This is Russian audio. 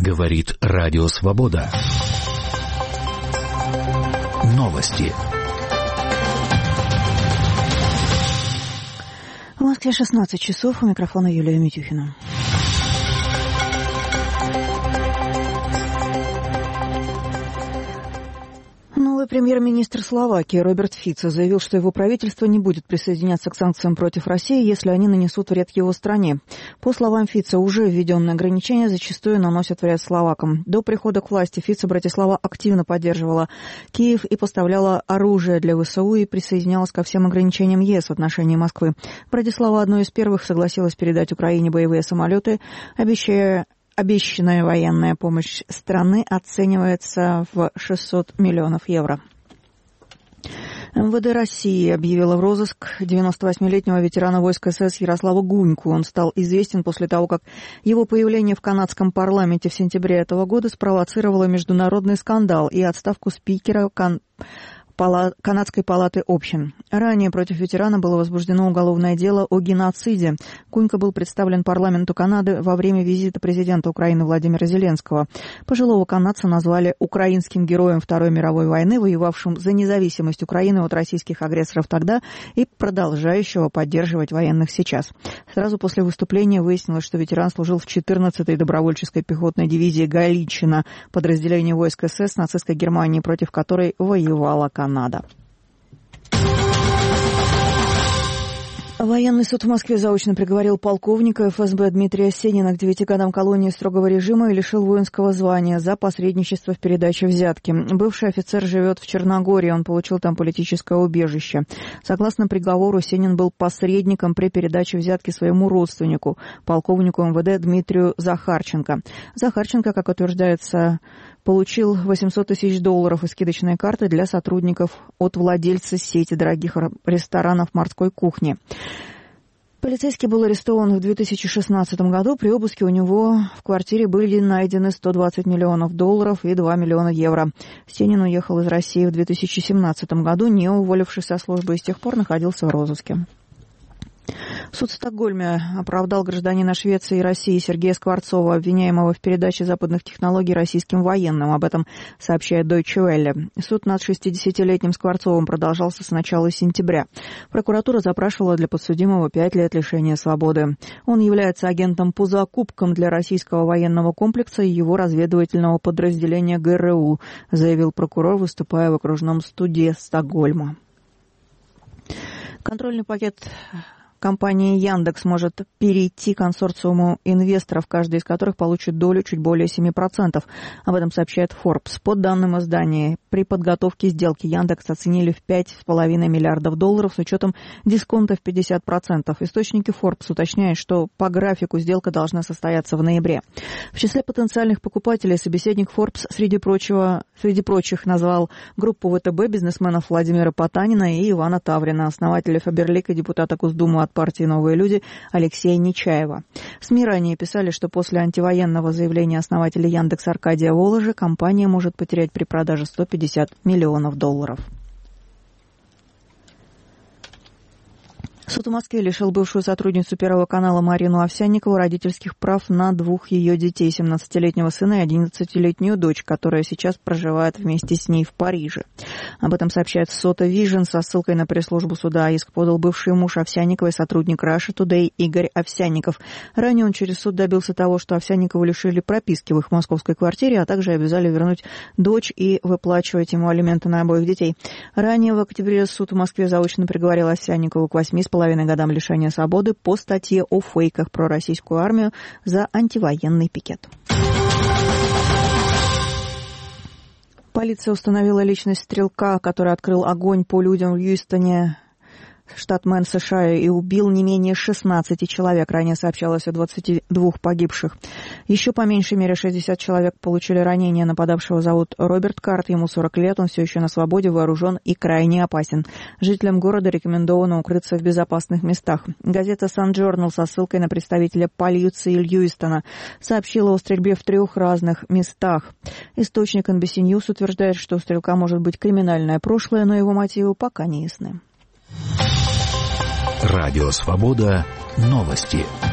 Говорит Радио Свобода. Новости. В Москве 16 часов. У микрофона Юлия Митюхина. Новый премьер-министр Словакии Роберт Фицо заявил, что его правительство не будет присоединяться к санкциям против России, если они нанесут вред его стране. По словам Фицо, уже введенные ограничения зачастую наносят вред словакам. До прихода к власти Фицо Братислава активно поддерживала Киев и поставляла оружие для ВСУ и присоединялась ко всем ограничениям ЕС в отношении Москвы. Братислава одной из первых согласилась передать Украине боевые самолеты, Обещанная военная помощь страны оценивается в 600 миллионов евро. МВД России объявила в розыск 98-летнего ветерана войск СС Ярослава Гуньку. Он стал известен после того, как его появление в канадском парламенте в сентябре этого года спровоцировало международный скандал и отставку спикера Канадской палаты общин. Ранее против ветерана было возбуждено уголовное дело о геноциде. Гунька был представлен парламенту Канады во время визита президента Украины Владимира Зеленского. Пожилого канадца назвали украинским героем Второй мировой войны, воевавшим за независимость Украины от российских агрессоров тогда и продолжающего поддерживать военных сейчас. Сразу после выступления выяснилось, что ветеран служил в 14-й добровольческой пехотной дивизии Галичина, подразделении войск СС нацистской Германии, против которой воевала Канада. Военный суд в Москве заочно приговорил полковника ФСБ Дмитрия Сенина к 9 годам колонии строгого режима и лишил воинского звания за посредничество в передаче взятки. Бывший офицер живет в Черногории, он получил там политическое убежище. Согласно приговору, Сенин был посредником при передаче взятки своему родственнику, полковнику МВД Дмитрию Захарченко. Захарченко, как утверждается, получил $800 тысяч и скидочные карты для сотрудников от владельца сети дорогих ресторанов морской кухни. Полицейский был арестован в 2016 году. При обыске у него в квартире были найдены $120 миллионов и 2 миллиона евро. Сенин уехал из России в 2017 году, не уволившись со службы, и с тех пор находился в розыске. Суд в Стокгольме оправдал гражданина Швеции и России Сергея Скворцова, обвиняемого в передаче западных технологий российским военным. Об этом сообщает Deutsche Welle. Суд над 60-летним Скворцовым продолжался с начала сентября. Прокуратура запрашивала для подсудимого 5 лет лишения свободы. Он является агентом по закупкам для российского военного комплекса и его разведывательного подразделения ГРУ, заявил прокурор, выступая в окружном суде Стокгольма. Контрольный пакет компания Яндекс может перейти к консорциуму инвесторов, каждый из которых получит долю чуть более 7%. Об этом сообщает Forbes. По данным издания, при подготовке сделки Яндекс оценили в $5,5 миллиардов с учетом дисконта в 50%. Источники Forbes уточняют, что по графику сделка должна состояться в ноябре. В числе потенциальных покупателей собеседник Forbes, среди прочих, назвал группу ВТБ, бизнесменов Владимира Потанина и Ивана Таврина, основателя Фаберлик и депутата Госдумы от партии «Новые люди» Алексея Нечаева. СМИ ранее писали, что после антивоенного заявления основателя Яндекса Аркадия Воложа компания может потерять при продаже $150 миллионов. Суд в Москве лишил бывшую сотрудницу Первого канала Марину Овсянникову родительских прав на 2 ее детей, 17-летнего сына и 11-летнюю дочь, которая сейчас проживает вместе с ней в Париже. Об этом сообщает Сота Вижн со ссылкой на пресс-службу суда. Иск подал бывший муж Овсянниковой, сотрудник Russia Today Игорь Овсянников. Ранее он через суд добился того, что Овсянникову лишили прописки в их московской квартире, а также обязали вернуть дочь и выплачивать ему алименты на обоих детей. Ранее в октябре суд в Москве заочно приговорил Овсянникову к 8,5 годам лишения свободы по статье о фейках про российскую армию за антивоенный пикет. Полиция установила личность стрелка, который открыл огонь по людям в Хьюстоне, штат Мэн, США, и убил не менее 16 человек. Ранее сообщалось о 22 погибших. Еще по меньшей мере 60 человек получили ранения. Нападавшего зовут Роберт Карт, ему 40 лет, он все еще на свободе, вооружен и крайне опасен. Жителям города рекомендовано укрыться в безопасных местах. Газета Sun Journal со ссылкой на представителя полиции Хьюстона сообщила о стрельбе в 3 разных местах. Источник NBC News утверждает, что у стрелка может быть криминальное прошлое, но его мотивы пока не ясны. Радио Свобода. Новости.